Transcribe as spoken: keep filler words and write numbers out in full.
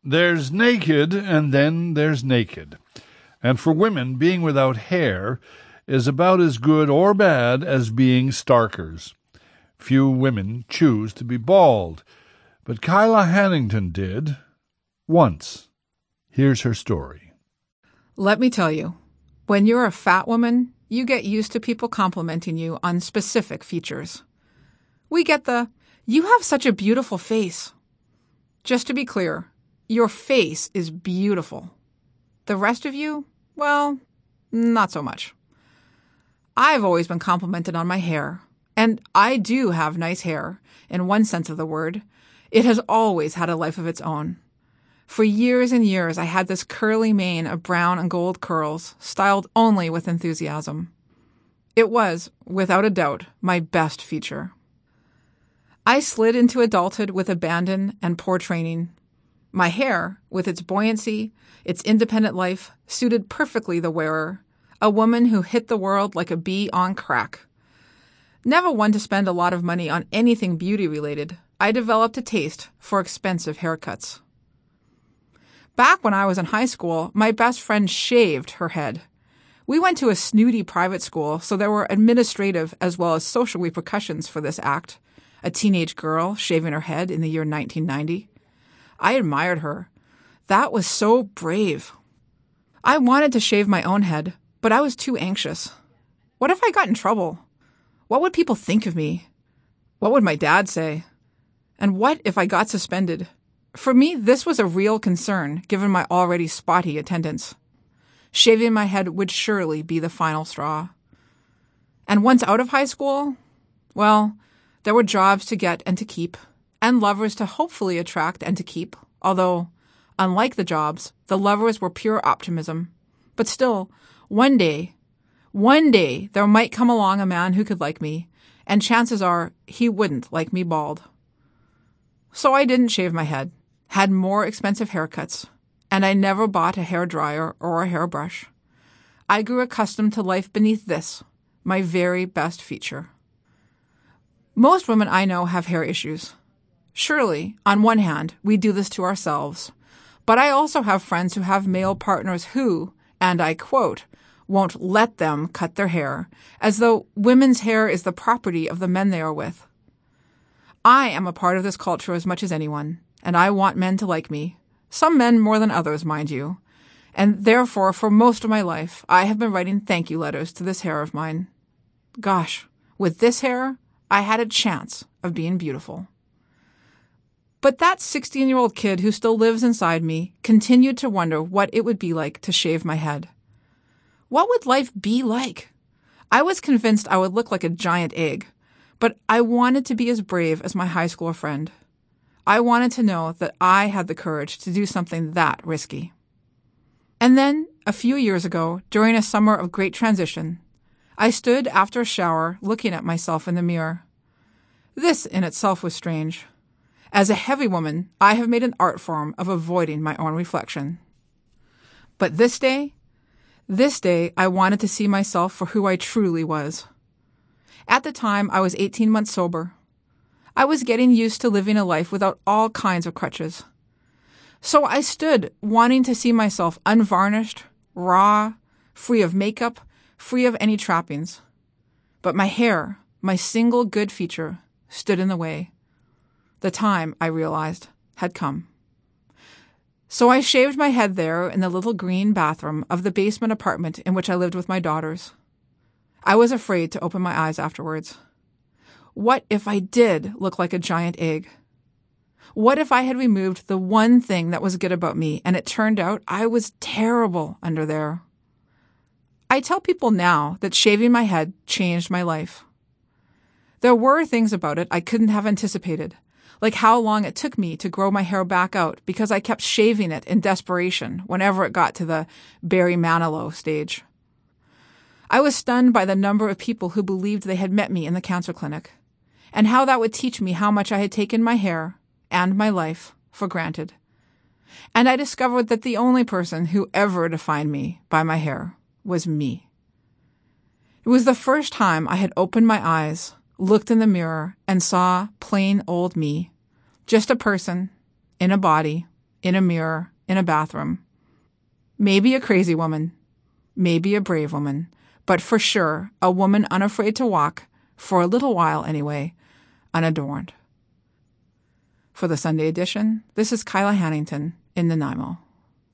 There's naked, and then there's naked. And for women, being without hair is about as good or bad as being starkers. Few women choose to be bald, but Kyla Hannington did, once. Here's her story. Let me tell you, when you're a fat woman, you get used to people complimenting you on specific features. We get the, you have such a beautiful face. Just to be clear, your face is beautiful. The rest of you, well, not so much. I've always been complimented on my hair, and I do have nice hair, in one sense of the word. It has always had a life of its own. For years and years, I had this curly mane of brown and gold curls, styled only with enthusiasm. It was, without a doubt, my best feature. I slid into adulthood with abandon and poor training. My hair, with its buoyancy, its independent life, suited perfectly the wearer, a woman who hit the world like a bee on crack. Never one to spend a lot of money on anything beauty-related, I developed a taste for expensive haircuts. Back when I was in high school, my best friend shaved her head. We went to a snooty private school, so there were administrative as well as social repercussions for this act. A teenage girl shaving her head in the year nineteen ninety. I admired her. That was so brave. I wanted to shave my own head, but I was too anxious. What if I got in trouble? What would people think of me? What would my dad say? And what if I got suspended? For me, this was a real concern, given my already spotty attendance. Shaving my head would surely be the final straw. And once out of high school, well, there were jobs to get and to keep, and lovers to hopefully attract and to keep, although, unlike the jobs, the lovers were pure optimism. But still, one day, one day, there might come along a man who could like me, and chances are he wouldn't like me bald. So I didn't shave my head, had more expensive haircuts, and I never bought a hair dryer or a hairbrush. I grew accustomed to life beneath this, my very best feature. Most women I know have hair issues. Surely, on one hand, we do this to ourselves, but I also have friends who have male partners who, and I quote, won't let them cut their hair, as though women's hair is the property of the men they are with. I am a part of this culture as much as anyone, and I want men to like me. Some men more than others, mind you. And therefore, for most of my life, I have been writing thank you letters to this hair of mine. Gosh, with this hair, I had a chance of being beautiful. But that sixteen-year-old kid who still lives inside me continued to wonder what it would be like to shave my head. What would life be like? I was convinced I would look like a giant egg, but I wanted to be as brave as my high school friend. I wanted to know that I had the courage to do something that risky. And then, a few years ago, during a summer of great transition, I stood after a shower looking at myself in the mirror. This in itself was strange. As a heavy woman, I have made an art form of avoiding my own reflection. But this day, this day I wanted to see myself for who I truly was. At the time, I was eighteen months sober. I was getting used to living a life without all kinds of crutches. So I stood wanting to see myself unvarnished, raw, free of makeup, free of any trappings. But my hair, my single good feature, stood in the way. The time, I realized, had come. So I shaved my head there in the little green bathroom of the basement apartment in which I lived with my daughters. I was afraid to open my eyes afterwards. What if I did look like a giant egg? What if I had removed the one thing that was good about me and it turned out I was terrible under there? I tell people now that shaving my head changed my life. There were things about it I couldn't have anticipated, like how long it took me to grow my hair back out because I kept shaving it in desperation whenever it got to the Barry Manilow stage. I was stunned by the number of people who believed they had met me in the cancer clinic, and how that would teach me how much I had taken my hair and my life for granted. And I discovered that the only person who ever defined me by my hair was me. It was the first time I had opened my eyes, looked in the mirror, and saw plain old me, just a person, in a body, in a mirror, in a bathroom. Maybe a crazy woman, maybe a brave woman, but for sure a woman unafraid to walk, for a little while anyway, unadorned. For the Sunday edition, this is Kyla Hannington in Nanaimo.